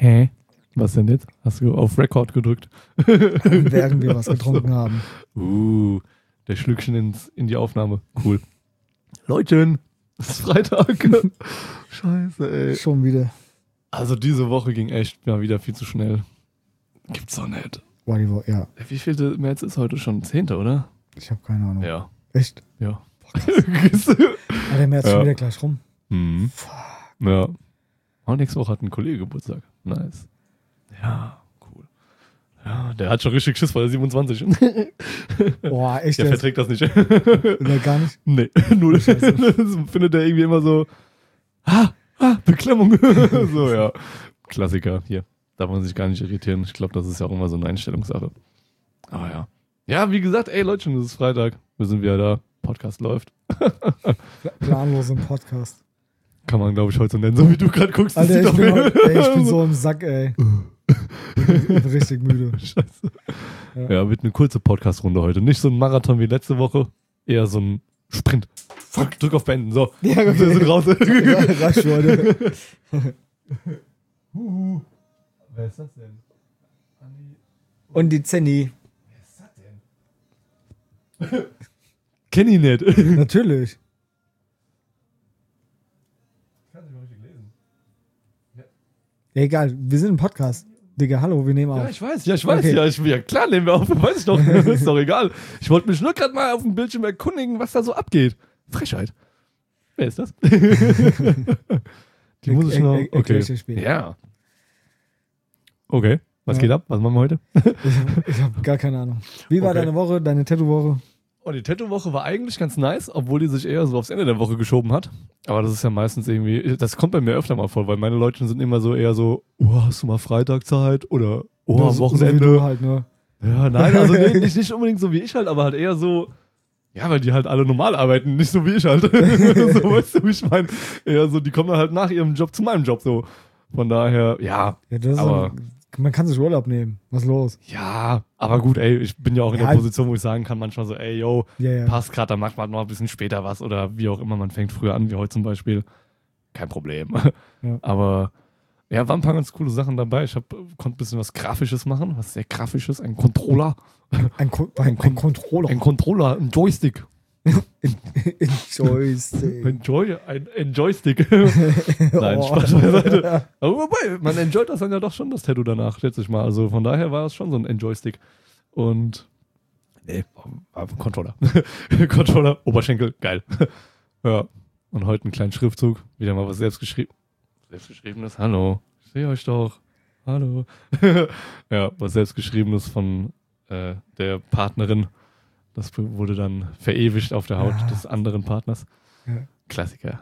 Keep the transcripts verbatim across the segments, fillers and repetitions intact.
Hä? Was denn jetzt? Hast du auf Record gedrückt? Während wir was getrunken haben. Uh, der Schlückchen ins, in die Aufnahme. Cool. Leutchen, es ist Freitag. Scheiße, ey. Schon wieder. Also diese Woche ging echt mal wieder viel zu schnell. Gibt's doch nicht. Boah, die Woche, ja. Wie viel März ist heute schon? Zehnte, oder? Ich habe keine Ahnung. Ja. Echt? Ja. Ah, der März ist Ja. schon wieder gleich rum. Mhm. Ja. Und nächste Woche hat ein Kollege Geburtstag. Nice. Ja, cool. Ja, der hat schon richtig Schiss vor der siebenundzwanzig. Boah, echt Der jetzt? verträgt das nicht. Oder gar nicht? Nee, null. Das findet er irgendwie immer so, ah, ah, Beklemmung. So, ja. Klassiker. Hier. Darf man sich gar nicht irritieren. Ich glaube, das ist ja auch immer so eine Einstellungssache. Aber ja. Ja, wie gesagt, ey Leute, es ist Freitag. Wir sind wieder da. Podcast läuft. Planlos im Podcast. Kann man, glaube ich, heute so nennen, so wie du gerade guckst. Alter, das ich sieht bin, doch- heute, ey, ich bin so im Sack, ey. Ich bin richtig müde. Scheiße. Ja. Ja, wird eine kurze Podcast-Runde heute. Nicht so ein Marathon wie letzte Woche, eher so ein Sprint. Fuck, drück auf Beenden. So, Ja, wir okay. sind raus. Reicht schon, Alter. Huhu. Wer ist das denn? Andi. Und die Zenny. Wer ist das denn? Kenn ich nicht. Natürlich. Kann ich mal richtig lesen. Egal, wir sind im Podcast. Digga, hallo, wir nehmen Ja, auf. ich weiß, ja, ich weiß, Okay. ja, ich, ja, klar, nehmen wir auf, weiß ich doch, ist doch egal. Ich wollte mich nur gerade mal auf dem Bildschirm erkundigen, was da so abgeht. Frechheit. Wer ist das? Die muss ich Er- noch, er- erklär okay. ich dir später. Ja. Okay, was Ja. geht ab? Was machen wir heute? Ich, ich habe gar keine Ahnung. Wie war Okay. deine Woche, deine Tattoo-Woche? Oh, die Tattoo-Woche war eigentlich ganz nice, obwohl die sich eher so aufs Ende der Woche geschoben hat. Aber das ist ja meistens irgendwie, das kommt bei mir öfter mal vor, weil meine Leute sind immer so eher so, oh, hast du mal Freitag Zeit? Oder, oh, Ja, am so- so wie Wochenende. du halt, ne? Ja, nein, also nee, nicht, nicht unbedingt so wie ich halt, aber halt eher so, ja, weil die halt alle normal arbeiten, nicht so wie ich halt. So, weißt du, wie ich meine? Eher so, die kommen dann halt nach ihrem Job zu meinem Job, so. Von daher, ja, Ja, das ist Aber- so, man kann sich Urlaub nehmen. Was ist los? ja, aber gut, ey, ich bin ja auch in Ja. der Position, wo ich sagen kann manchmal so, ey, yo, Ja, ja. passt gerade, dann macht man noch ein bisschen später was oder wie auch immer, man fängt früher an, wie heute zum Beispiel. Kein Problem. Ja. Aber ja, waren ein paar ganz coole Sachen dabei. Ich hab, konnte ein bisschen was Grafisches machen, was sehr Grafisches, ein Controller. Ein, Ko ein, ein Controller. Ein Controller, ein Joystick. Ein Joystick. Ein, Joy, ein, ein Joystick. Nein, Oh. Spaß beiseite. Aber wobei, man enjoyt das dann ja doch schon, das Tattoo danach, schätze ich mal. Also von daher war es schon so ein Enjoy-Stick. Und nee, war ein Controller. Controller, Oberschenkel, geil. Ja. Und heute einen kleinen Schriftzug. Wieder mal was selbstgeschrieben. Selbstgeschriebenes. Hallo. Ich sehe euch doch. Hallo. Ja, was selbstgeschriebenes von äh, der Partnerin. Das wurde dann verewigt auf der Haut Ja. des anderen Partners. Ja. Klassiker.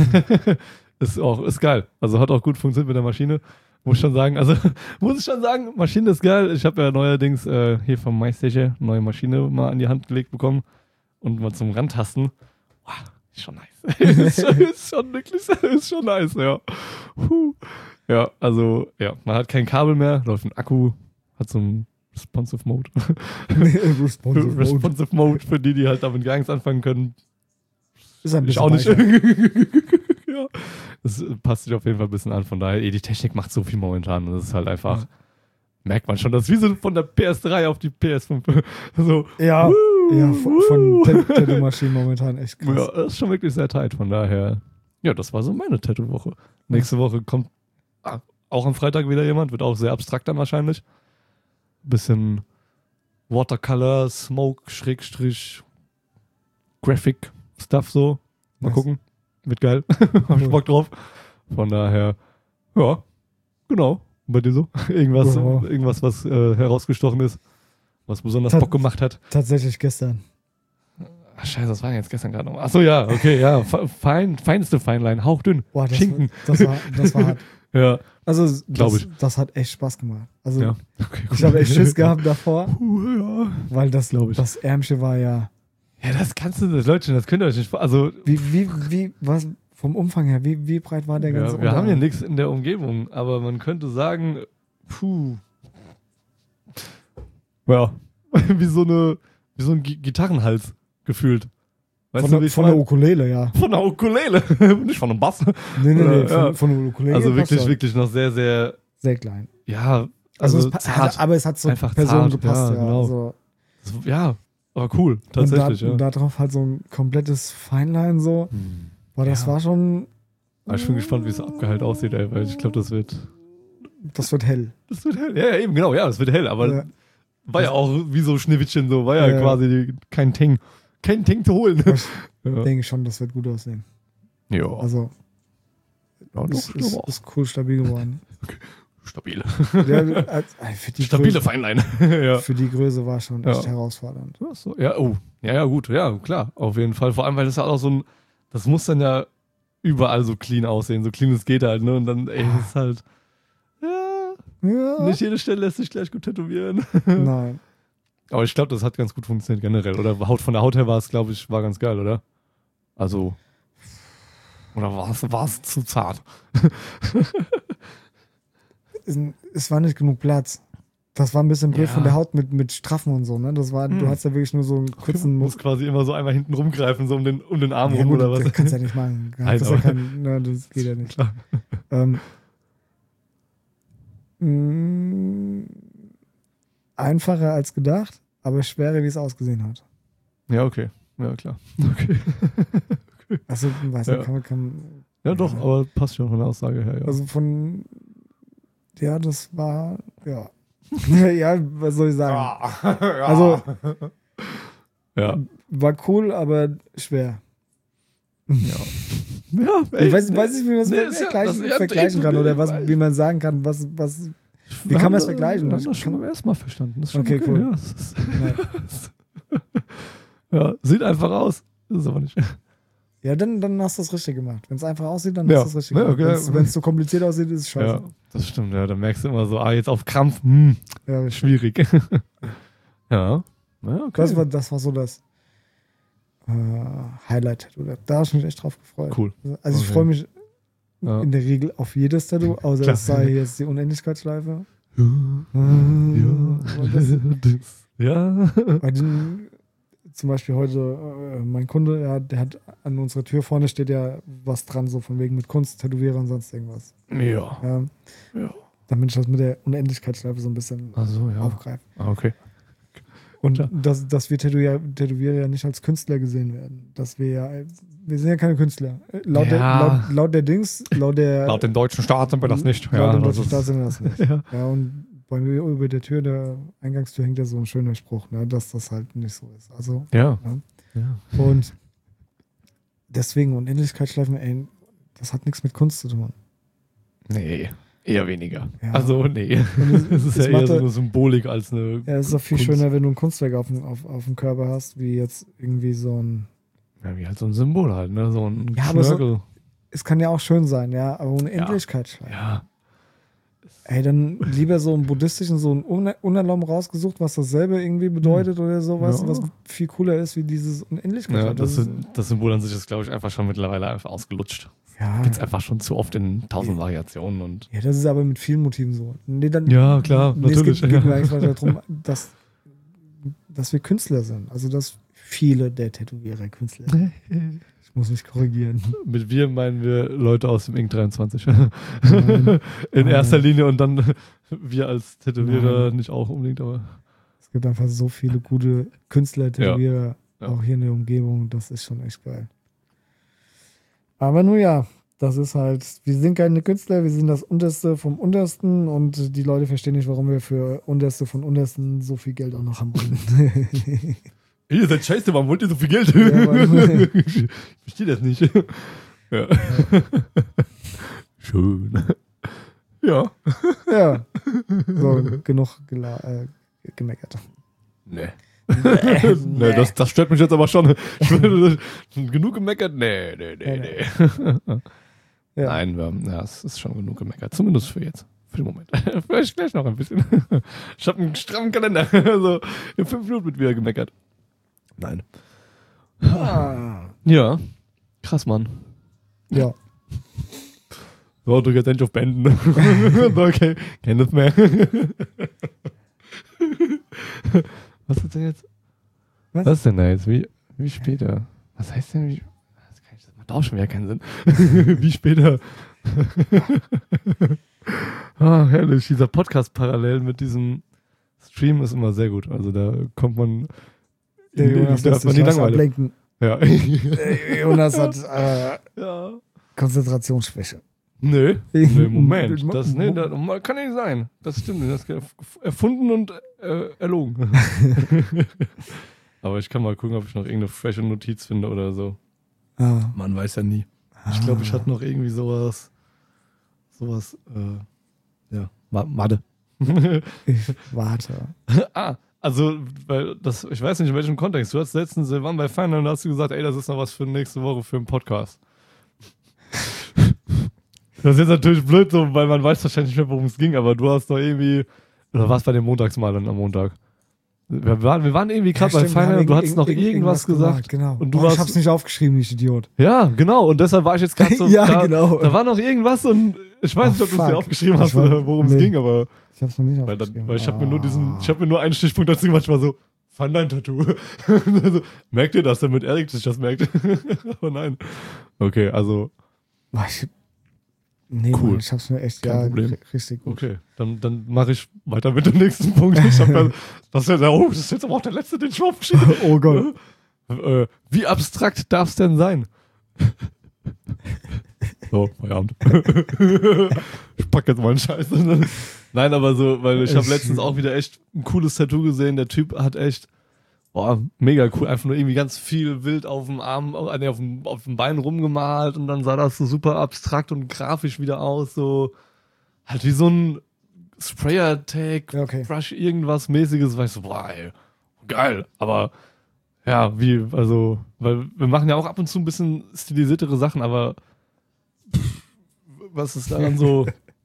Ist auch, ist geil. Also hat auch gut funktioniert mit der Maschine. Muss ich schon sagen, also muss ich schon sagen, Maschine ist geil. Ich habe ja neuerdings äh, hier vom MyStation eine neue Maschine mal an die Hand gelegt bekommen und mal zum Rantasten. Wow, ist schon nice. ist, schon, ist schon wirklich, ist schon nice, ja. Puh. Ja, also, ja, man hat kein Kabel mehr, läuft ein Akku, hat so ein Responsive Mode. Responsive Mode. Responsive Mode für die, die halt damit gar nichts anfangen können. Ist ein Ich bisschen auch nicht. weicher. Ja. Das passt sich auf jeden Fall ein bisschen an. Von daher, ey, die Technik macht so viel momentan. Und das ist halt einfach, Ja. merkt man schon, das ist wie so von der P S drei auf die P S fünf. So, Ja, wuh, ja, von, von wuh. Tat- Tattoo-Maschinen momentan echt krass. Ja, das ist schon wirklich sehr tight. Von daher, ja, das war so meine Tattoo-Woche. Nächste Woche kommt ah, auch am Freitag wieder jemand, wird auch sehr abstrakt dann wahrscheinlich. Bisschen Watercolor, Smoke, Schrägstrich, Graphic Stuff so. Mal Nice. gucken. Wird geil. Hab ich Cool. Bock drauf. Von daher, ja, genau. Und bei dir so? Irgendwas, Ja. irgendwas was äh, herausgestochen ist, was besonders Tat- Bock gemacht hat. Tatsächlich gestern. Ach, scheiße, das war denn jetzt gestern gerade noch. Achso, ja, okay, ja. Fe- Fein, feinste Feinlein, hauchdünn. Boah, das, Schinken. das, war, das war hart. Ja, Also, Glaub das, ich. das hat echt Spaß gemacht. Also, ja. Okay, ich habe echt Schiss gehabt davor, Puh, ja. weil das, Glaub ich. das Ärmchen war ja. Ja, das kannst du nicht, Leute, das könnt ihr euch nicht vor- Also, Wie, wie, wie, was, vom Umfang her, wie, wie breit war der ganze ja, wir haben ja Unterarm? nichts in der Umgebung, aber man könnte sagen, puh. Ja, wie so eine, wie so ein Gi- Gitarrenhals gefühlt. Weißt Von, du, der, wie ich von der meine? Ukulele, ja. Von der Ukulele, nicht von einem Bass. Nee, nee, nee, Oder, von, ja. von der Ukulele. Also passt wirklich, schon. wirklich noch sehr, sehr, sehr klein. Ja, Also, also es pa- zart. aber es hat zur Einfach Person zart, gepasst, ja, ja. genau. Also, Das- Ja, aber cool, tatsächlich, und da, ja. da drauf halt so ein komplettes Feinlein so. Hm. Boah, das Ja. war schon. Aber ich bin gespannt, wie es abgeheilt aussieht, ey, weil ich glaube, das wird. Das wird hell. Das wird hell. Ja, ja, eben, genau, ja, das wird hell, aber Ja. war ja auch wie so Schneewittchen, so, war ja, Ja. quasi kein Ting. Kein Ting zu holen. Aber ich Ja. denke schon, das wird gut aussehen. Ja, Also, ja, ist, doch, ist, doch auch. ist cool stabil geworden. Stabil. Ja, äh, für, die Stabile Größe, Feinlein. ja. für die Größe war schon echt Ja. herausfordernd. Ach so, ja, oh. Ja, ja, gut, ja, klar, auf jeden Fall. Vor allem, weil das ja auch so ein, das muss dann ja überall so clean aussehen, so clean es geht halt, ne? Und dann, ey, das ist halt, ja, Ja. nicht jede Stelle lässt sich gleich gut tätowieren. Nein. Aber ich glaube, das hat ganz gut funktioniert generell. Oder Haut von der Haut her war es, glaube ich, war ganz geil, oder? Also, oder war es, war es zu zart? Es, es war nicht genug Platz. Das war ein bisschen blöd Ja. von der Haut mit, mit Straffen und so, ne? Das war, Hm. du hast ja wirklich nur so einen Du kurzen musst quasi immer so einmal hinten rumgreifen, so um den, um den Arm Ja, rum gut, oder was. das kannst du ja nicht machen. Nein, Das, ist ja aber- kein, ne, das geht ja nicht. Klar. Ähm, mh, einfacher als gedacht, aber schwerer, wie es ausgesehen hat. Ja, okay. Ja, klar. Okay. Also, weiß Ja. nicht, kann man, kann, Ja, doch, Ja. aber passt schon von der Aussage her, ja. also von, ja, das war, ja. ja, was soll ich sagen? Also, ja. war cool, aber schwer. Ja. Ja, ey, Ich weiß, weiß nicht, wie man es nee, ist ja- vergleichen, das- ja, vergleichen eben, kann oder ich was, weiß. wie man sagen kann, was, was, wie Wir kann haben man es das- vergleichen? Wir haben Das das schon kann- beim ersten Mal verstanden. Das ist schon Okay, okay, cool. Ja, das ist, Ja. ja, sieht einfach aus. Ist es aber nicht. Ja, dann, dann hast du es richtig gemacht. Wenn es einfach aussieht, dann Ja. hast du es richtig Ja, gemacht. okay. Wenn es zu kompliziert aussieht, ist es scheiße. Ja, das stimmt. Ja, da merkst du immer so, ah, jetzt auf Krampf, hm, Ja, richtig. schwierig. ja. Ja, okay. das, war, das war so das äh, Highlight-Tattoo. Da habe ich mich echt drauf gefreut. Cool. Also ich Okay. freue mich Ja. in der Regel auf jedes Tattoo, außer Klar. es sei jetzt die Unendlichkeitsschleife. Ja. Ja. Das, Das, ja. bei den, zum Beispiel heute äh, mein Kunde, ja, der hat an unserer Tür vorne steht ja was dran, so von wegen mit Kunst, Tätowierer und sonst irgendwas. Ja. Ja, Ja. damit ich das mit der Unendlichkeitsschleife so ein bisschen Ach so, ja. aufgreife. Ah, okay. Und Klar. dass, dass wir Tätowier, Tätowierer ja nicht als Künstler gesehen werden. Dass wir ja, wir sind ja keine Künstler. Äh, Laut, Ja. der, laut, laut der Dings, laut der Laut dem deutschen Staat sind wir das nicht. laut Ja, dem das deutschen ist, Staat sind wir das nicht. ja. Ja, und bei mir über der Tür, der Eingangstür, hängt ja so ein schöner Spruch, ne, dass das halt nicht so ist. Also, Ja. Ja. Ja. und deswegen Unendlichkeitsschleifen, ey, das hat nichts mit Kunst zu tun. Nee, eher weniger. Ja. Also, nee. Und es- Es ist es ja macht eher so halt- eine Symbolik als eine. Ja, es ist doch viel Kunst. schöner, wenn du ein Kunstwerk auf dem, auf, auf dem Körper hast, wie jetzt irgendwie so ein. Ja, wie halt so ein Symbol halt, ne? So ein Ja, aber so- Schnörkel. Es kann ja auch schön sein, ja, aber Unendlichkeitsschleifen. Ja. Ey, dann lieber so einen buddhistischen, so einen Un- Unerlaum rausgesucht, was dasselbe irgendwie bedeutet oder so, weißt du, Ja. was viel cooler ist wie dieses Unendlichkeit. Ja, das, ist- das Symbol an sich ist, glaube ich, einfach schon mittlerweile einfach ausgelutscht. ja, Gibt's einfach schon zu oft in tausend Variationen und. ja, das ist aber mit vielen Motiven so. Nee, dann, Ja, klar, nee, natürlich. Es geht, geht mir eigentlich weiter darum, dass, dass wir Künstler sind. Also, dass viele der Tätowierer Künstler sind. Ich muss mich korrigieren. Mit wir meinen wir Leute aus dem Ink dreiundzwanzig. Nein. In Nein. erster Linie und dann wir als Tätowierer Nein. nicht auch unbedingt, aber. Es gibt einfach so viele gute Künstler, Tätowierer, Ja. auch hier in der Umgebung. Das ist schon echt geil. Aber nun ja, das ist halt, wir sind keine Künstler, wir sind das Unterste vom Untersten und die Leute verstehen nicht, warum wir für Unterste von Untersten so viel Geld auch noch haben wollen. Ihr seid scheiße, warum wollt ihr so viel Geld? Ja, Mann. ich verstehe das nicht. Ja. Schön. Ja. Ja, so, genug gela äh, gemeckert. Nee. Nee, das, das stört mich jetzt aber schon. Ich will, genug gemeckert? Nee, nee, nee, nee. Ja. Nein, wir, haben- ja, es ist schon genug gemeckert. Zumindest für jetzt. Für den Moment. Vielleicht gleich noch ein bisschen. Ich habe einen strammen Kalender. Also in fünf Minuten wird wieder gemeckert. Nein. Ah. Ja. Krass, Mann. Ja, So, drück jetzt endlich auf Beenden. Okay, kenn das mehr. Was ist denn jetzt? Was? Was ist denn da jetzt? Wie, wie später? Was heißt denn wie? Das kann ich, das macht auch schon wieder keinen Sinn. Wie später? Ah, herrlich. Dieser Podcast parallel mit diesem Stream ist immer sehr gut. Also da kommt man... Der Jonas da lässt hat man sich die was Langeweile. ablenken. Ja. Der Jonas hat äh, ja. Konzentrationsschwäche. Nö, nö, Moment. Das, nee, das kann nicht sein. Das stimmt nicht. Das ist erfunden und äh, erlogen. Aber ich kann mal gucken, ob ich noch irgendeine frische Notiz finde oder so. Ah. Man weiß ja nie. Ich glaube, ich hatte noch irgendwie sowas. Sowas, äh, ja, Madde. Ich warte. ah, also, weil das, ich weiß nicht in welchem Kontext. Du hast letztens, wir waren bei Final und hast du gesagt, ey, das ist noch was für nächste Woche für einen Podcast. Das ist jetzt natürlich blöd so, weil man weiß wahrscheinlich nicht mehr, worum es ging, aber du hast doch irgendwie, oder warst bei dem Montagsmal dann am Montag? Wir waren, wir waren irgendwie gerade Ja, bei stimmt, wir Final haben und du hattest irgend- noch irgend- irgendwas gesagt. Genau. Und du oh, warst, ich hab's nicht aufgeschrieben, ich Idiot. ja, genau, und deshalb war ich jetzt gerade so, Ja, da, genau. da war noch irgendwas und ich weiß Oh, nicht, ob du es dir fuck. aufgeschrieben Ich hast war- oder worum es nee. ging, aber Ich hab's noch nicht weil, dann, aufgeschrieben. weil ich habe mir nur diesen, Ah. ich habe mir nur einen Stichpunkt dazu gemacht, ich war so, Funline-Tattoo. also, merkt ihr das, damit Erik sich das merkt? Aber nein. Okay, also, Boah, ich, nee, Cool. Mann, ich hab's mir echt Kein ja, Problem. ri- richtig gut. okay, dann, dann mache ich weiter mit dem nächsten Punkt. Ich hab ja, das, ist ja, oh, das ist jetzt aber auch der letzte, den ich aufgeschrieben habe. Oh Gott. Äh, wie abstrakt darf es denn sein? So, Feierabend. Ich pack jetzt mal einen Scheiß. Nein, aber so, weil ich habe letztens auch wieder echt ein cooles Tattoo gesehen. Der Typ hat echt, boah, mega cool. Einfach nur irgendwie ganz viel wild auf dem Arm, äh, nee, auf dem, auf dem Bein rumgemalt und dann sah das so super abstrakt und grafisch wieder aus. So, halt wie so ein Sprayer-Tag, Ja, okay. Brush, irgendwas mäßiges. War ich so, boah, ey, geil. Aber ja, wie, also, weil wir machen ja auch ab und zu ein bisschen stilisiertere Sachen, aber pff, was ist daran so?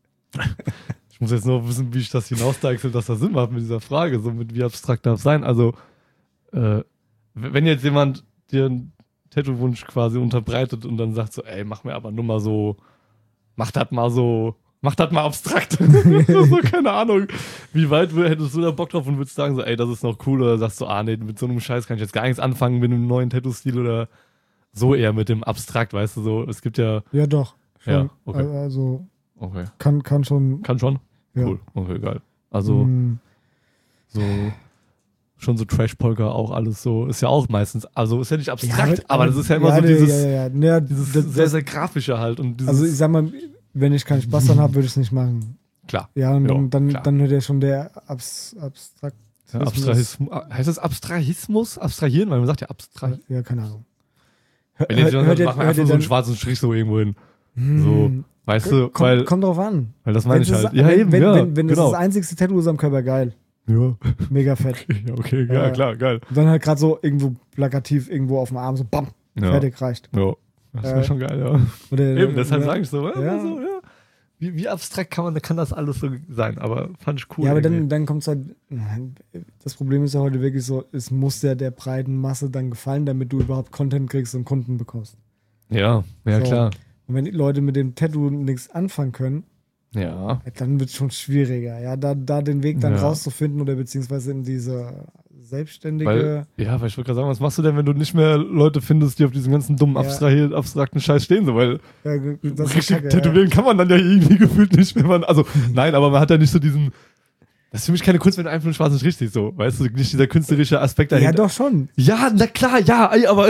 Ich muss jetzt nur wissen, wie ich das hinausdeichsel, dass das Sinn macht mit dieser Frage, so mit wie abstrakt darf es sein. Also, äh, wenn jetzt jemand dir einen Tattoo-Wunsch quasi unterbreitet und dann sagt so, ey, mach mir aber nur mal so, mach das mal so, mach das mal abstrakt. So, keine Ahnung. Wie weit wür- hättest du da Bock drauf und würdest sagen so, ey, das ist noch cool, oder sagst du, ah, nee, mit so einem Scheiß kann ich jetzt gar nichts anfangen mit einem neuen Tattoo-Stil oder so eher mit dem abstrakt, weißt du, so, es gibt ja, Ja, doch. Schon. Ja, okay. Also, okay, kann, kann schon. kann schon? Ja. Cool, okay, geil. Also, Mm, so, schon so Trash-Polka auch alles so, ist ja auch meistens, also ist ja nicht abstrakt, mit- aber das ist ja immer ja, so nee, dieses, Ja, ja, ja. Ja, dieses das, sehr, das, sehr grafische halt und dieses, also, ich sag mal, wenn ich keinen Spaß dran habe, würde ich es nicht machen. klar, Ja, und Ja, dann, dann, klar. dann hört ja schon der Abs, Abstrakt. ja, Abstrahismus, heißt das Abstrahismus? Abstrahieren? Weil man sagt ja abstrakt. Ja, keine Ahnung. Hör, Wenn jetzt jemand sagt, ihr- mach mal hört einfach ihr so einen dann- schwarzen Strich so irgendwo hin. Hm, So, weißt du, kommt, weil, kommt drauf an. weil das meine ich Wenn's halt. das- Ja, wenn, eben, wenn, ja, wenn, wenn das genau. das einzigste Tattoo ist am Körper, geil. Ja, Mega fett. ja, okay, ja, Ja. klar, geil. Und dann halt gerade so irgendwo plakativ irgendwo auf dem Arm, so bam, Ja, fertig, reicht. ja. Das wäre Äh, schon geil, ja. Oder, Eben, deshalb ja, sage ich so, ja, Ja. so, ja. Wie, wie abstrakt kann man, kann das alles so sein, aber fand ich cool. Ja, aber irgendwie. dann, dann kommt es halt, das Problem ist ja heute wirklich so, es muss ja der breiten Masse dann gefallen, damit du überhaupt Content kriegst und Kunden bekommst. Ja, ja, So. klar. Und wenn die Leute mit dem Tattoo nichts anfangen können, Ja. dann wird es schon schwieriger, ja, da, da den Weg dann Ja. rauszufinden oder beziehungsweise in diese selbstständige, Weil, ja, weil ich wollte gerade sagen, was machst du denn, wenn du nicht mehr Leute findest, die auf diesen ganzen dummen, Ja. abstrahi- abstrakten Scheiß stehen, so, weil ja, das ist richtig Kacke, tätowieren kann man dann ja irgendwie gefühlt nicht, wenn man, also, nein, aber man hat ja nicht so diesen, das ist für mich keine Kunst, wenn du einfach nur schwarz und richtig so, weißt du, nicht dieser künstlerische Aspekt ja. Ja, dahinter. doch schon. Ja, na klar, ja, ey, aber,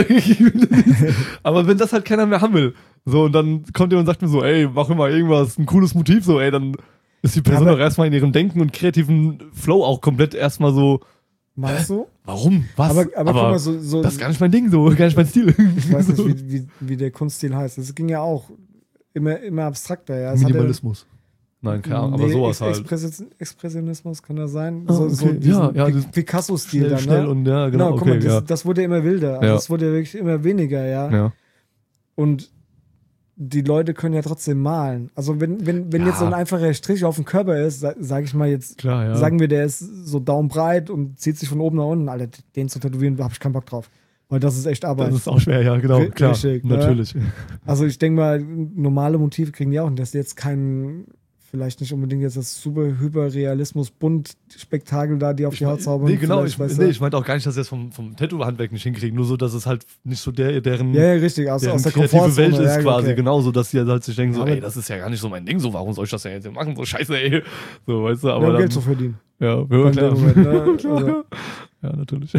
aber wenn das halt keiner mehr haben will, so, und dann kommt jemand und sagt mir so, ey, mach immer irgendwas, ein cooles Motiv, so, ey, dann ist die Person Ja, aber- doch erstmal in ihrem Denken und kreativen Flow auch komplett erstmal so, Meinst du? warum? Was? Aber, aber, guck mal, so, so das ist gar nicht mein Ding, so, gar nicht mein Stil. ich weiß nicht, wie, wie, wie der Kunststil heißt. Das ging ja auch immer, immer abstrakter, ja. Es hatte- Minimalismus. Nein, keine Ahnung, aber Nee, sowas Ex- halt. Expressi- Expressionismus kann das sein? Ah, so, so okay, diesen ja, ja, Pi- das- Picasso-Stil Schnell, dann, schnell ne? und ja, genau, guck okay, mal, das, ja. das wurde ja immer wilder. Also Ja. es wurde ja wirklich immer weniger, ja. ja. Und die Leute können ja trotzdem malen. Also wenn, wenn, wenn Ja. jetzt so ein einfacher Strich auf dem Körper ist, sa- sag ich mal jetzt, Klar, ja. sagen wir, der ist so daumenbreit und zieht sich von oben nach unten, Alter, den zu tätowieren, hab ich keinen Bock drauf. Weil das ist echt Arbeit. das ist auch schwer, ja, genau, Ri- klar, richtig, ne? natürlich. Also ich denke mal, normale Motive kriegen die auch. Und das ist jetzt kein vielleicht nicht unbedingt jetzt das super Hyperrealismus, Bunt-Spektakel da, die auf Ich die Haut mein, zaubern. nee, genau, Vielleicht, ich, weißt nee, du? ich meinte auch gar nicht, dass sie das vom, vom Tattoo-Handwerk nicht hinkriegen, nur so, dass es halt nicht so der, deren, Ja, ja, richtig, aus, deren aus der kreative Komfortzone. Welt ist ja, quasi, okay. genauso, dass die halt sich denken, so, Aber- ey, das ist ja gar nicht so mein Ding, so, warum soll ich das denn jetzt machen, so scheiße, ey. So, weißt du, Wir aber haben dann, Geld zu verdienen. ja, ja, In klar. dem Moment, ne? Klar. Also- Ja, natürlich.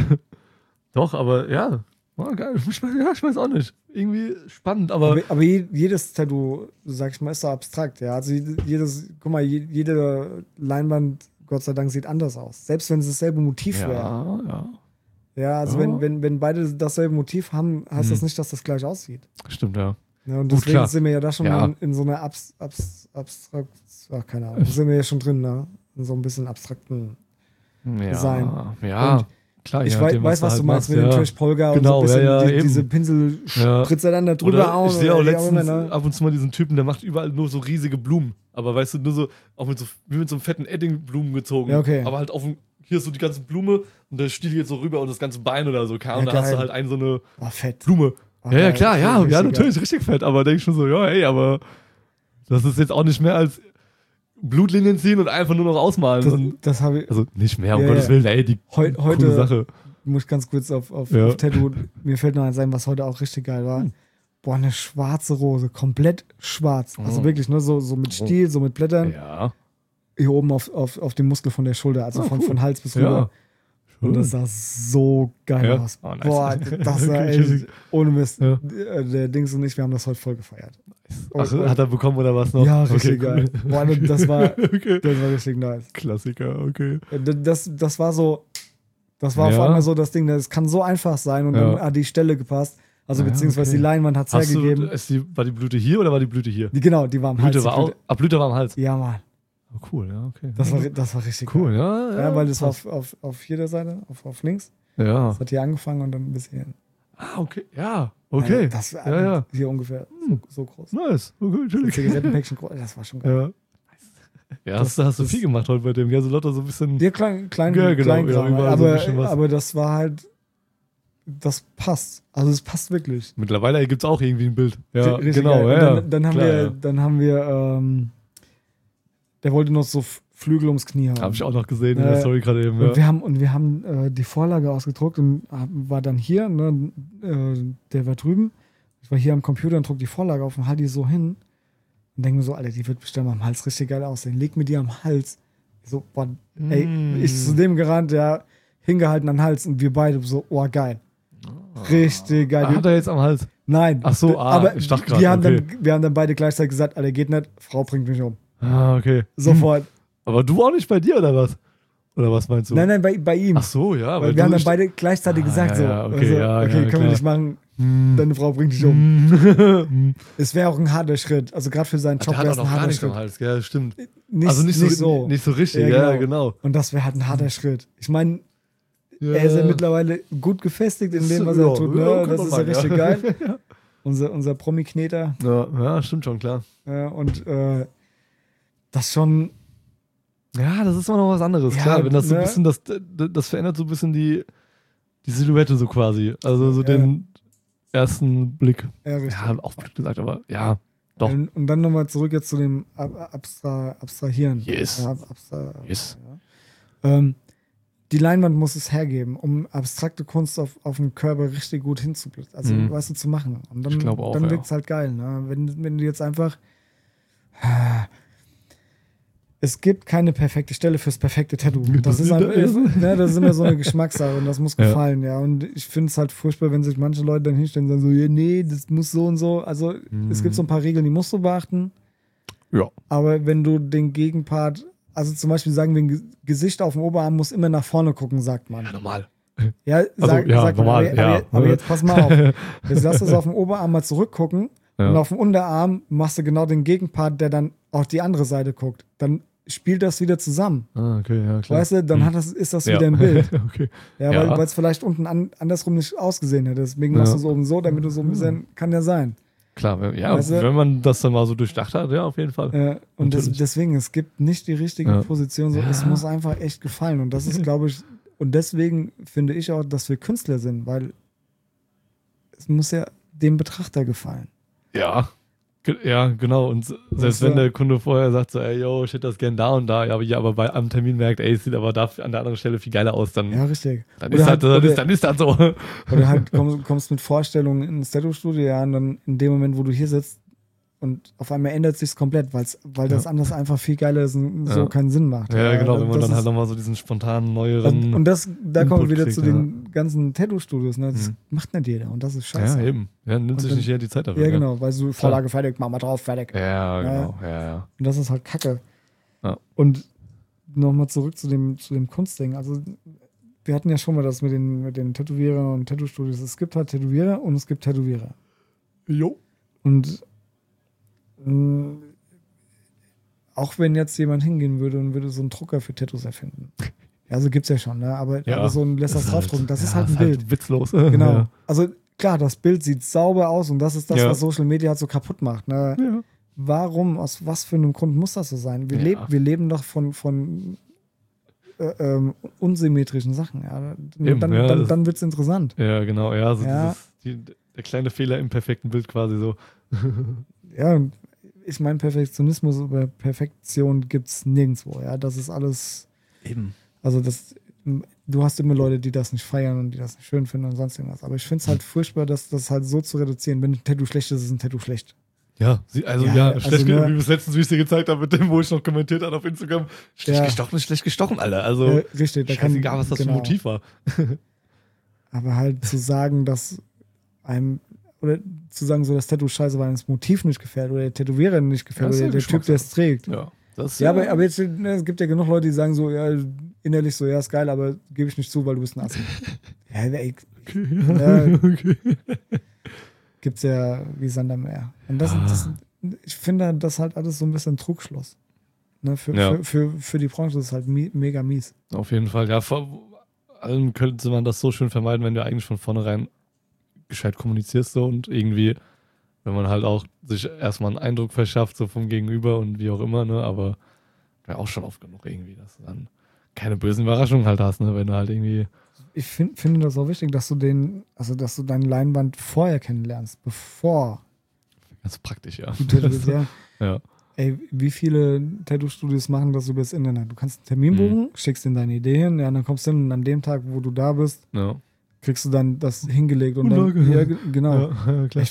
Doch, aber ja, war geil. Ich weiß, ja, ich weiß auch nicht. Irgendwie spannend, aber, Aber, aber je- jedes Tattoo, sag ich mal, ist so abstrakt, ja. Also jedes, guck mal, je- jede Leinwand, Gott sei Dank, sieht anders aus. Selbst wenn es dasselbe Motiv wäre. ja, ja, Ja, also Ja. Wenn, wenn, wenn beide dasselbe Motiv haben, heißt das Mhm. nicht, dass das gleich aussieht. stimmt, ja. Ja, und Gut, deswegen klar. sind wir ja da schon Ja. in, in so einer Abs, Abs, abstrakt, ach, keine Ahnung, sind wir ja schon drin, ne? In so ein bisschen abstrakten. Ja, Sein. ja, Und klar. Ich je wei nachdem, weiß, was halt du meinst machst, mit dem ja. Trash Polga Genau, und so ein bisschen ja, ja, die, eben. diese Ja. Pinselspritzer dann da drüber Oder hauen. ich sehe auch oder wie letztens immer, ne? ab und zu mal diesen Typen, der macht überall nur so riesige Blumen. Aber weißt du, nur so, auch mit so, wie mit so einem fetten Edding-Blumen gezogen. Ja, okay. Aber halt auf dem, hier ist so die ganze Blume und der Stiel geht so rüber und das ganze Bein oder so kam. Ja, und da hast du geil. halt einen so eine Oh, fett. Blume. Oh, ja, ja, geil. klar, ja, Richtig ja, geil. natürlich, richtig fett. Aber denk schon so, ja, ey, aber das ist jetzt auch nicht mehr als Blutlinien ziehen und einfach nur noch ausmalen. Das, und, das habe ich also nicht mehr, um Ja, Gottes ja. Willen, ey, die heu, coole heute, Sache. muss ich ganz kurz auf, auf, Ja. auf Tattoo, mir fällt noch eins ein, was heute auch richtig geil war. Boah, eine schwarze Rose, komplett schwarz. Also Oh. wirklich, ne, so, so mit Stiel, so mit Blättern. Ja. Hier oben auf, auf, auf dem Muskel von der Schulter, also Ah, von, cool. von Hals bis Ja. rüber. Und das sah so geil Ja? aus. Oh, nice. Boah, das war Okay, echt, chillig. ohne Mist. Ja. Der, der Dings und ich, wir haben das heute voll gefeiert. Ach, Und- hat er bekommen oder was noch? Ja, richtig Okay, geil. cool. Boah, das war, Okay. das war richtig nice. Klassiker, okay. Das, das war so, das war auf Ja. einmal so das Ding, das kann so einfach sein und Ja. dann hat die Stelle gepasst. Also Ja, beziehungsweise okay. die Leinwand hat es Hast du, hergegeben. ist die, war die Blüte hier oder war die Blüte hier? Die, genau, die war am Hals. Blüte die war auch, ah, Blüte war am Hals. Ja, Mann. Oh, cool, ja, okay. Das war, das war richtig cool, geil. ja. Ja, Ja, weil das war krass. auf, auf, auf jeder Seite, auf, auf links. Ja. Das hat hier angefangen und dann bis hierhin. Ah, okay, ja, okay. Also das war Ja, ja. hier ungefähr so, so groß. Nice, okay, Ein natürlich. Zigarettenpäckchen groß, das war schon geil. Ja. Ja, hast, du- hast du das- viel gemacht heute bei dem, ja, so lauter so ein bisschen. Ja, klein, klein, Ja, genau, klein ja, Kram, überall so ein aber, bisschen was. aber das war halt, das passt. Also es passt wirklich. Mittlerweile gibt es auch irgendwie ein Bild. Ja, Richtig genau, geil. Und ja. dann, dann haben klar, wir, ja. dann haben wir, ähm, der wollte noch so F- Flügel ums Knie haben. Hab ich auch noch gesehen in der Äh, Story gerade eben. Und Ja. wir haben, und wir haben äh, die Vorlage ausgedruckt und haben- war dann hier, ne, äh, der war drüben. Ich war hier am Computer und druck die Vorlage auf und halte die so hin und denke mir so, Alter, die wird bestimmt am Hals richtig geil aussehen. Leg mir die am Hals. Ich so, boah, ey, Mm. ich zu dem gerannt, ja, hingehalten an den Hals und wir beide so, oh, geil. Richtig geil. Ah, hat er jetzt am Hals? Nein. Ach so, ah, aber ich dachte grad, wir, haben okay. dann, wir haben dann beide gleichzeitig gesagt, Alter, geht nicht, Frau bringt mich um. Ah, okay. Sofort. Aber du auch nicht bei dir, oder was? Oder was meinst du? Nein, nein, bei, bei ihm. Ach so, ja. Weil weil wir haben du dann beide gleichzeitig Ah, gesagt, ja, so, ja, okay, also, ja, okay ja, können klar. wir nicht machen, Hm. deine Frau bringt dich um. Hm. Es wäre auch ein harter Schritt. Also gerade für seinen Der Job hat wäre auch es ein noch gar harter nichts am Schritt. Hals, ja, stimmt. Nicht, also nicht, nicht so, so. nicht so richtig, Ja, ja, genau. genau. Und das wäre halt ein harter Schritt. Ich meine, Ja. er ist ja mittlerweile gut gefestigt in dem, was er Ja, tut. ja, Ne? kann Das man ist ja sagen, richtig ja. geil. Unser, unser Promi-Kneter. Ja, ja, stimmt schon, klar. Äh, und äh, das schon, Ja, das ist immer noch was anderes, Ja, klar. Wenn das so ein ne? bisschen, das, das verändert so ein bisschen die, die Silhouette so quasi. Also so Ja. den ersten Blick. ja, richtig. Ja, auch blöd gesagt, aber ja, doch. Und, und dann nochmal zurück jetzt zu dem Ab Abstra Abstrahieren. Yes. Ja, Abstra Yes. ja. ähm, die Leinwand muss es hergeben, um abstrakte Kunst auf, auf dem Körper richtig gut hinzublicken. Also, Mhm. weißt du, zu machen. Und dann, Ich glaube auch, dann ja. wirkt es halt geil. Ne? Wenn, wenn du jetzt einfach. Es gibt keine perfekte Stelle fürs perfekte Tattoo. Das ist, ein, ist, ne, das ist immer so eine Geschmackssache und das muss Ja. gefallen, ja. Und ich finde es halt furchtbar, wenn sich manche Leute dann hinstellen und sagen so, ja, nee, das muss so und so. Also es gibt so ein paar Regeln, die musst du beachten. Ja. Aber wenn du den Gegenpart, also zum Beispiel sagen wir, ein Ge- Gesicht auf dem Oberarm muss immer nach vorne gucken, sagt man. Ja, normal. Ja, sag, ja, sagt man. normal, Aber, ja. aber, aber jetzt pass mal auf. Jetzt lass es auf dem Oberarm mal zurückgucken Ja. und auf dem Unterarm machst du genau den Gegenpart, der dann auf die andere Seite guckt. Dann spielt das wieder zusammen. Ah, okay, ja, klar. Weißt du, dann Hm. hat das, ist das Ja. wieder im Bild. Okay. Ja, Ja. weil es vielleicht unten an, andersrum nicht ausgesehen hätte. Deswegen machst Ja. du es oben so, damit du so ein bisschen, kann ja sein. Klar, wenn- ja, Weißt du? wenn man das dann mal so durchdacht hat, ja, auf jeden Fall. Äh, und das, Natürlich. deswegen, es gibt nicht die richtige Ja. Position. So, Es Ja. muss einfach echt gefallen. Und das ist, glaube ich, und deswegen finde ich auch, dass wir Künstler sind, weil es muss ja dem Betrachter gefallen. Ja, Ge- Ja, genau. Und s- selbst wenn der Kunde vorher sagt so, ey, yo, ich hätte das gern da und da, ja, aber, ja, aber bei, am Termin merkt, ey, es sieht aber da an der anderen Stelle viel geiler aus, dann, Ja, richtig. dann, Oder ist, halt- halt, dann, oder- ist, dann ist das so. Oder halt kommst, kommst mit Vorstellungen ins Tattoo-Studio, ja, und dann in dem Moment, wo du hier sitzt, und auf einmal ändert sich's komplett, weil's, weil das Ja. anders einfach viel geiler ist und so Ja. keinen Sinn macht. Ja, genau, wenn man das dann ist- halt nochmal so diesen spontanen, neueren. Und, und das, da kommen wir Input wieder kriegt, zu den ganzen Tattoo-Studios, ne? Das Mhm. macht nicht jeder und das ist scheiße. ja, eben. Ja, nimmt Und sich dann- nicht jeder die Zeit dafür. Ja, genau, weil so Vorlage fertig, mach mal drauf, fertig. Ja, genau. Ja, ja. Und das ist halt Kacke. Ja. Und nochmal zurück zu dem, zu dem Kunstding. Also, wir hatten ja schon mal das mit den, mit den Tätowierern und Tattoo-Studios. Es gibt halt Tätowierer und es gibt Tätowierer. Jo. Und mh, auch wenn jetzt jemand hingehen würde und würde so einen Drucker für Tattoos erfinden. Ja, also gibt's ja schon, ne? Aber, Ja. aber so ein lässt das Ist draufdrucken. halt- Das ist ja, halt ein Bild. witzlos. Genau. Ja. Also klar, das Bild sieht sauber aus und das ist das, Ja. was Social Media halt so kaputt macht. Ne? Ja. Warum, aus was für einem Grund muss das so sein? Wir, Ja. leb, wir leben doch von, von äh, ähm, unsymmetrischen Sachen. Ja? Eben, dann ja, dann, das- dann wird es interessant. Ja, genau. Ja, so Ja. Dieses, die, der kleine Fehler im perfekten Bild quasi so. Ja, und ich meine, Perfektionismus über Perfektion gibt es nirgendwo. Ja? Das ist alles, Eben. also das, du hast immer Leute, die das nicht feiern und die das nicht schön finden und sonst irgendwas. Aber ich finde es halt furchtbar, dass das halt so zu reduzieren. Wenn ein Tattoo schlecht ist, ist ein Tattoo schlecht. Ja, sie, also Ja, ja, also schlecht, nur- wie wir es letztens, wie ich es dir gezeigt habe, mit dem, wo ich noch kommentiert habe auf Instagram. Schlecht Ja. gestochen ist schlecht gestochen, Alter. Also, Äh, richtig, da kann scheißegal, was das für genau. ein Motiv war. Aber halt zu sagen, dass einem, oder zu sagen, so das Tattoo scheiße, weil einem das Motiv nicht gefällt oder der Tätowierer nicht gefällt Ja, ist oder ja der Typ, der es trägt. Ja, Ja, das aber, aber jetzt, ne, es gibt ja genug Leute, die sagen so, ja, innerlich so, ja, ist geil, aber gebe ich nicht zu, weil du bist ein Assi. Ja, ey, ja, okay. gibt's ja wie Sand am Meer. Und das, Ah. das, ich finde das halt alles so ein bisschen Trugschluss. Ne, für, Ja. für, für, für die Branche ist es halt mi mega mies. Auf jeden Fall, ja, vor allem könnte man das so schön vermeiden, wenn du eigentlich von vornherein gescheit kommunizierst so und irgendwie, wenn man halt auch sich erstmal einen Eindruck verschafft, so vom Gegenüber und wie auch immer, ne, aber wäre auch schon oft genug irgendwie, dass du dann keine bösen Überraschungen halt hast, ne, wenn du halt irgendwie, Ich find, finde das auch wichtig, dass du den, also dass du deine Leinwand vorher kennenlernst, bevor ganz praktisch, ja. du tätowierst. Ja. Ja, Ey, wie viele Tattoo-Studios machen das über das Internet? Du kannst einen Termin buchen, Mhm. schickst in deine Idee hin, ja, dann kommst du hin und an dem Tag, wo du da bist, ja. kriegst du dann das hingelegt und Und dann, dann- ja, ge- genau. Ja, klar. Ich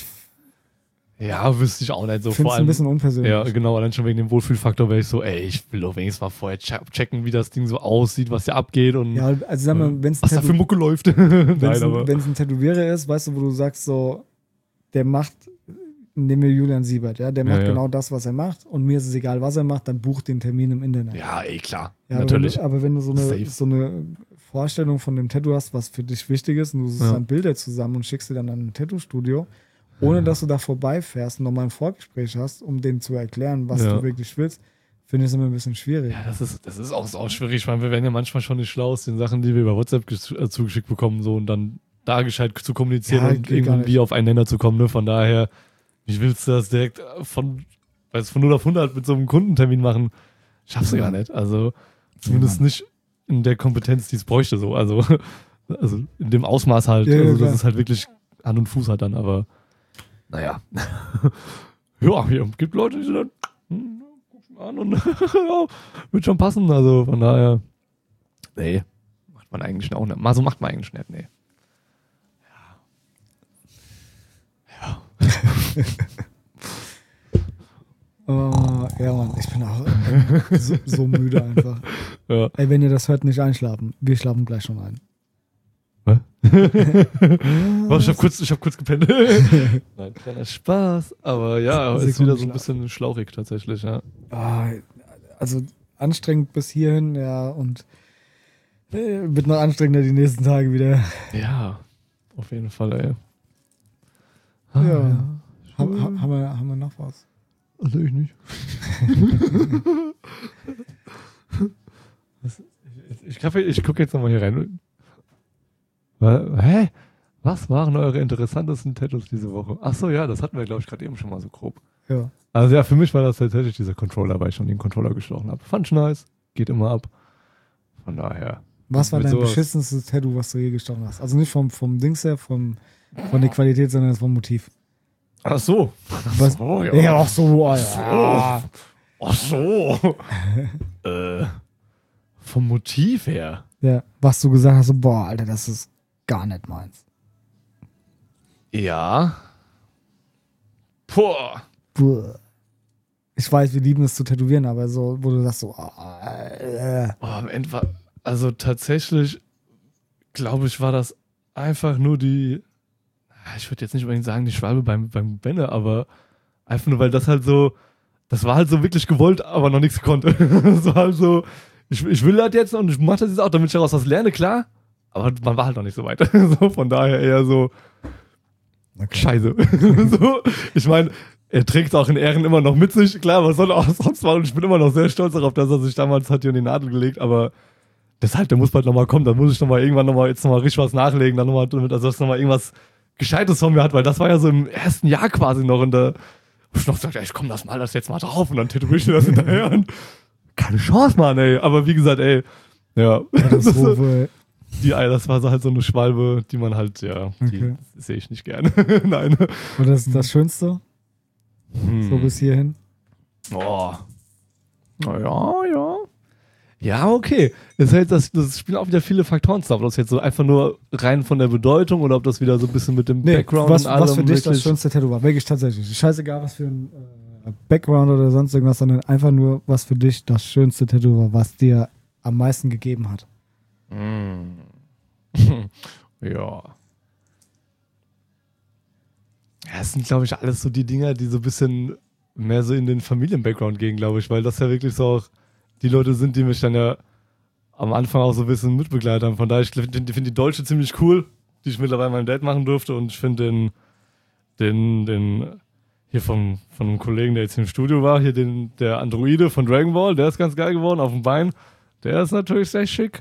Ja, wüsste ich auch nicht so, finde vor es ein allem, bisschen unpersönlich. ja, genau, allein schon wegen dem Wohlfühlfaktor wäre ich so, ey, ich will doch wenigstens mal vorher che- checken, wie das Ding so aussieht, was hier abgeht und Ja, also sag mal, wenn es was da für Mucke läuft. Nein, Wenn aber. es ein Tätowierer ist, weißt du, wo du sagst so, der macht, nehmen wir Julian Siebert, ja, der Ja, macht ja. genau das, was er macht und mir ist es egal, was er macht, dann bucht den Termin im Internet. Ja, ey, klar. Ja, Natürlich. Aber wenn du, aber wenn du so, eine, Safe. so eine Vorstellung von dem Tattoo hast, was für dich wichtig ist, und du suchst Ja. dann Bilder zusammen und schickst sie dann an ein Tattoo-Studio, ohne dass du da vorbeifährst und nochmal ein Vorgespräch hast, um denen zu erklären, was Ja. du wirklich willst, finde ich es immer ein bisschen schwierig. Ja, das ist, das ist auch, auch schwierig. Ich meine, wir werden ja manchmal schon nicht schlau aus den Sachen, die wir über WhatsApp ges- äh, zugeschickt bekommen, so und dann da gescheit zu kommunizieren Ja, und geht gar irgendwie nicht. auf einen Nenner zu kommen. Ne? Von daher, wie willst du das direkt von, weiß, von null auf hundert mit so einem Kundentermin machen? Schaffst du gar nicht. Also, zumindest Mann. nicht in der Kompetenz, die es bräuchte, so. Also, also in dem Ausmaß halt. Ja, ja, also, klar. dass es halt wirklich Hand und Fuß hat dann, aber naja. Ja, hier gibt Leute, die sind dann, hm, guck mal an und ja, wird schon passen. Also von daher, nee, macht man eigentlich auch nicht. Mal so macht man eigentlich nicht, nee. Ja. Oh, ja, Mann, ich bin auch äh, so, so müde einfach. Ja. Ey, wenn ihr das hört, nicht einschlafen. Wir schlafen gleich schon ein. Was, ich hab kurz, ich hab kurz gepennt. Nein, kleiner Spaß. Aber ja, ist Sekunden wieder so ein Schlaf. bisschen schlauchig tatsächlich, ja. Ah, also anstrengend bis hierhin, ja, und äh, wird noch anstrengender die nächsten Tage wieder. Ja, auf jeden Fall, ey. Ja. Ha, ha, haben, wir, haben wir noch was? Also ich nicht. Was? Ich, ich, glaub, ich gucke jetzt nochmal hier rein. Wa- Hä? Was waren eure interessantesten Tattoos diese Woche? Ach so, ja, das hatten wir, glaube ich, gerade eben schon mal so grob. Ja. Also ja, für mich war das tatsächlich dieser Controller, weil ich schon den Controller gestochen habe. Fand ich nice, geht immer ab. Von daher. Was war Mit dein sowas- beschissenstes Tattoo, was du je gestochen hast? Also nicht vom, vom Dings her, vom, von der Qualität, sondern vom Motiv. Ach so. Was? Oh, ja. Ja, ach so. Oh, ja. Ach so. äh, vom Motiv her. Ja, was du gesagt hast, so, boah, Alter, das ist gar nicht meins. Ja. Boah. Puh. Ich weiß, wir lieben es zu tätowieren, aber so, wo du sagst so, oh, äh. Oh, am Ende war, also tatsächlich, glaube ich, war das einfach nur die, ich würde jetzt nicht unbedingt sagen, die Schwalbe beim, beim Benne, aber einfach nur, weil das halt so, das war halt so wirklich gewollt, aber noch nichts konnte. Das war halt so, ich, ich will das jetzt und ich mache das jetzt auch, damit ich daraus was lerne, klar, aber man war halt noch nicht so weit. So, von daher eher so, Okay. Scheiße. So, ich meine, er trägt es auch in Ehren immer noch mit sich. Klar, was soll er auch sonst machen? Und ich bin immer noch sehr stolz darauf, dass er sich damals hat hier in die Nadel gelegt. Aber deshalb, der muss bald nochmal kommen. Dann muss ich nochmal irgendwann nochmal jetzt nochmal richtig was nachlegen. Dann nochmal, damit er das nochmal irgendwas Gescheites von mir hat. Weil das war ja so im ersten Jahr quasi noch. Und da hab ich noch gesagt, ey, ich komm, das mal das jetzt mal drauf. Und dann tätowiere ich mir das hinterher. Und keine Chance, Mann, ey. Aber wie gesagt, ey, ja. Ja, das ist so, wohl- Die, das war so halt so eine Schwalbe, die man halt, ja, Okay. die sehe ich nicht gerne. Nein. Und das ist das Schönste, Hm. so bis hierhin. Oh. Na ja, ja. Ja, okay. Das heißt, das, das spielen auch wieder viele Faktoren zusammen. Ob das jetzt so einfach nur rein von der Bedeutung oder ob das wieder so ein bisschen mit dem Nee, Background was, und allem was für dich das wirklich- schönste Tattoo war. Wirklich tatsächlich. Scheißegal, was für ein äh, Background oder sonst irgendwas, sondern einfach nur, was für dich das schönste Tattoo war, was dir am meisten gegeben hat. Mm. Ja. Ja, es sind, glaube ich, alles so die Dinger, die so ein bisschen mehr so in den Familien-Background gehen, glaube ich, weil das ja wirklich so auch die Leute sind, die mich dann ja am Anfang auch so ein bisschen mitbegleitet haben. Von daher, ich finde find die Deutsche ziemlich cool, die ich mittlerweile meinem Dad machen durfte, und ich finde den, den, den, hier vom, von einem Kollegen, der jetzt hier im Studio war, hier den, der Androide von Dragon Ball, der ist ganz geil geworden, auf dem Bein. Der ist natürlich sehr schick.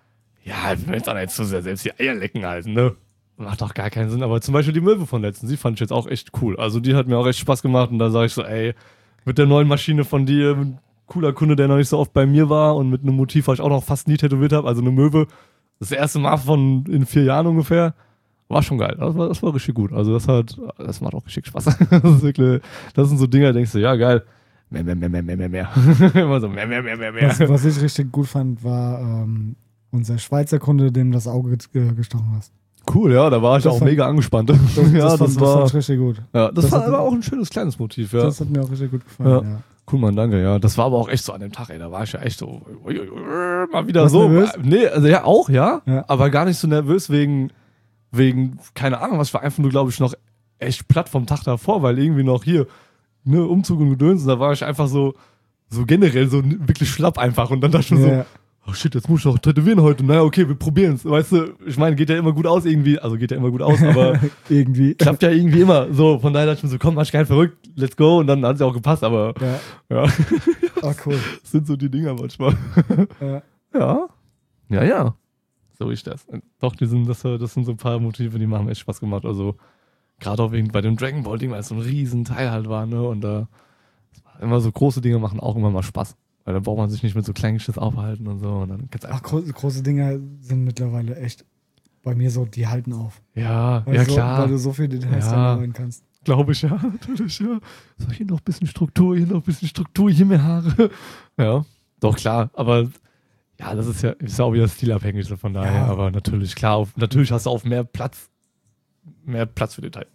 Ja, ich will jetzt auch nicht zu sehr selbst die Eier lecken halten, ne? Macht doch gar keinen Sinn. Aber zum Beispiel die Möwe von letztens, die fand ich jetzt auch echt cool. Also die hat mir auch echt Spaß gemacht, und da sage ich so, ey, mit der neuen Maschine von dir, ein cooler Kunde, der noch nicht so oft bei mir war und mit einem Motiv, was ich auch noch fast nie tätowiert habe, also eine Möwe, das erste Mal von in vier Jahren ungefähr, war schon geil. Das war, das war richtig gut. Also das hat, das macht auch richtig Spaß. Das ist wirklich, das sind so Dinger, da denkst du, ja geil, mehr, mehr, mehr, mehr, mehr, mehr, mehr. Immer so mehr, mehr, mehr, mehr, mehr. Was, was ich richtig gut fand, war ähm, unser Schweizer Kunde, dem das Auge ge- gestochen hast. Cool, ja, da war ich Das auch fand- mega angespannt. Das, ja, das, das, fand, das war, fand ich richtig gut. ja, das, das war hat- aber auch ein schönes kleines Motiv, ja. Das hat mir auch richtig gut gefallen. Ja. Ja. Cool, Mann, danke, ja. Das war aber auch echt so an dem Tag, ey. Da war ich ja echt so, ui, ui, ui, mal wieder Warst so. du nervös? Nee, also ja, auch, ja, Ja. aber gar nicht so nervös wegen, wegen, keine Ahnung, was war einfach nur, glaube ich, noch echt platt vom Tag davor, weil irgendwie noch hier, ne, Umzug und Gedöns, und da war ich einfach so, so generell so wirklich schlapp einfach, und dann dachte ich mir Ja. so, oh shit, jetzt muss ich noch tätowieren heute. Naja, okay, wir probieren es. Weißt du, ich meine, geht ja immer gut aus irgendwie, also geht ja immer gut aus, aber Irgendwie. klappt ja irgendwie immer. So, von daher dachte ich mir so, komm, mach ich keinen verrückt, let's go, und dann hat es ja auch gepasst, aber Ja. ja, Oh, cool. das sind so die Dinger manchmal. Ja. Ja. Ja, ja. So ist das. Doch, die sind, das, das sind so ein paar Motive, die machen echt Spaß gemacht. Also, gerade auch wegen bei dem Dragon Ball Ding, weil es so ein riesen Teil halt war, ne? Und da äh, immer so große Dinge machen auch immer mal Spaß. Weil da braucht man sich nicht mit so kleinen Geschiss aufhalten und so. Und dann kannst du Ach, einfach. große, große Dinger sind mittlerweile echt bei mir so, die halten auf. Ja, Weil ja so, klar. Weil du so viele Details Ja. da arbeiten kannst. Glaube ich, ja, natürlich, ja. So, hier noch ein bisschen Struktur, hier noch ein bisschen Struktur, hier mehr Haare. Ja, doch, klar. Aber ja, das ist ja, ist ja auch wieder stilabhängig, so von daher. Ja. Aber natürlich, klar, auf, natürlich hast du auf mehr Platz, mehr Platz für Detail.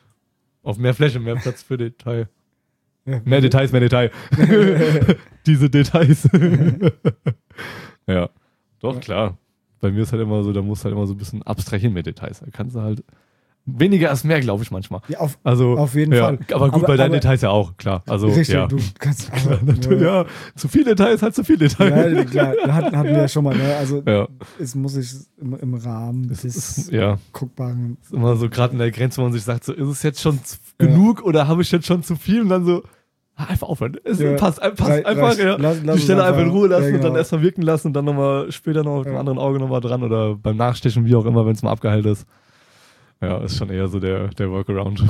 Auf mehr Fläche, mehr Platz für Detail. Ja. Mehr Details, mehr Detail. Diese Details. Ja, doch, Ja. klar. Bei mir ist halt immer so, da musst du halt immer so ein bisschen abstrahieren mit Details. Da kannst du halt weniger als mehr, glaube ich, manchmal. Ja, auf, Also, auf jeden ja, Fall. Aber gut, Aber- bei deinen aber- Details ja auch, klar. Also, richtig, ja. du kannst. Klar, Aber, natürlich, ja. Zu viel Details hat zu viel Details. Ja, klar, da hatten, hatten wir ja schon mal, ne? Also Ja. es muss ich im, im Rahmen Es des ist, ja, guckbaren. ist immer so gerade in der Grenze, wo man sich sagt, so, ist es jetzt schon zu, genug oder habe ich jetzt schon zu viel? Und dann so, ah, einfach aufhören. Es Ja. passt, ein- passt Rei- einfach, reicht. ja. Lass- lass Die es Stelle einfach in Ruhe lassen ja, und dann genau. erstmal wirken lassen und dann nochmal später noch mit einem Ja. anderen Auge nochmal dran oder beim Nachstechen, wie auch immer, wenn es mal abgeheilt ist. Ja, ist schon eher so der, der Workaround.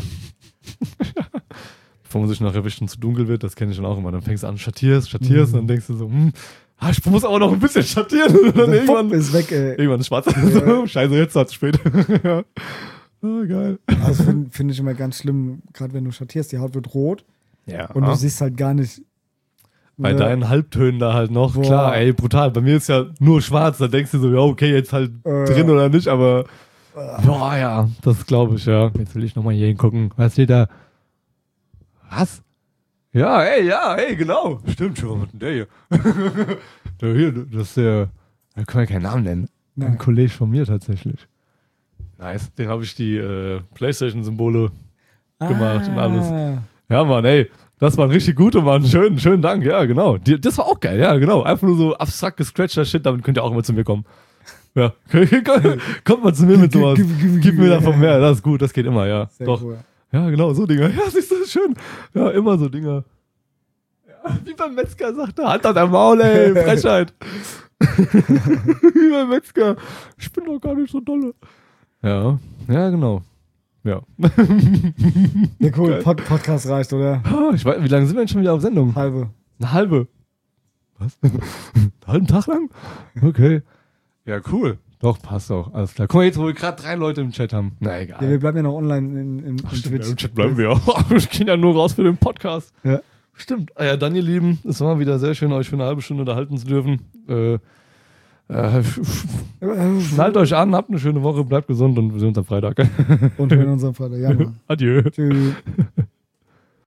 Bevor man sich noch erwischt und zu dunkel wird, das kenne ich schon auch immer. Dann fängst du an, schattierst, schattierst Mhm. und dann denkst du so, hm, ah, ich muss aber noch ein bisschen schattieren. Und dann Dann irgendwann, fupp, ist weg, ey. irgendwann ist schwarz. Ja. So, scheiße, jetzt hat es spät. Ja. Oh, geil. Das finde find ich immer ganz schlimm, gerade wenn du schattierst, die Haut wird rot Ja. und du siehst halt gar nicht. Bei ne, deinen Halbtönen da halt noch. Boah. Klar, ey, brutal. Bei mir ist ja nur schwarz. Da denkst du so, ja, okay, jetzt halt Äh. drin oder nicht, aber boah, ja, das glaube ich, ja. Jetzt will ich nochmal hier hingucken. Was steht da? Was? Ja, ey, ja, ey, genau. Stimmt schon. Was denn der hier? der hier, das ist der, da können wir keinen Namen nennen. Nein. Ein Kollege von mir tatsächlich. Nice. Den habe ich die äh, PlayStation-Symbole gemacht und alles. Ah. Ja, Mann, ey. Das war ein richtig guter Mann. Schönen, schönen Dank. Ja, genau. Die, das war auch geil. Ja, genau. Einfach nur so abstrakt gescratchter Shit. Damit könnt ihr auch immer zu mir kommen. Ja. Kommt mal zu mir mit sowas. Gib, gib, gib, Gib mir gib. davon mehr. Das ist gut. Das geht immer, ja. Sehr Doch. cool. Ja, genau. So Dinger. Ja, siehst du, das ist schön. Ja, immer so Dinger. Ja, wie beim Metzger sagt er. Hand an der Maul, ey. Frechheit. Wie beim Metzger. Ich bin doch gar nicht so dolle. Ja. Ja, genau. Ja. Ja, cool. Geil. Pod Podcast reicht, oder? Ah, ich weiß, wie lange sind wir denn schon wieder auf Sendung? Halbe. Eine halbe. Was? Einen halben Tag lang? Okay. Ja, cool. Doch, passt auch. Alles klar. Guck mal, jetzt, wo wir gerade drei Leute im Chat haben. Na, egal. Ja, wir bleiben ja noch online in, in, in Ach, stimmt, Twitch. ja, im Chat bleiben wir auch. Ich gehe ja nur raus für den Podcast. Ja. Stimmt. Ah ja, dann, ihr Lieben, es war wieder sehr schön, euch für eine halbe Stunde unterhalten zu dürfen. Äh, äh, schnallt euch an, habt eine schöne Woche, bleibt gesund und wir sehen uns am Freitag. Und hören uns am Freitag. Ja, Mann. Adieu. Tschüss.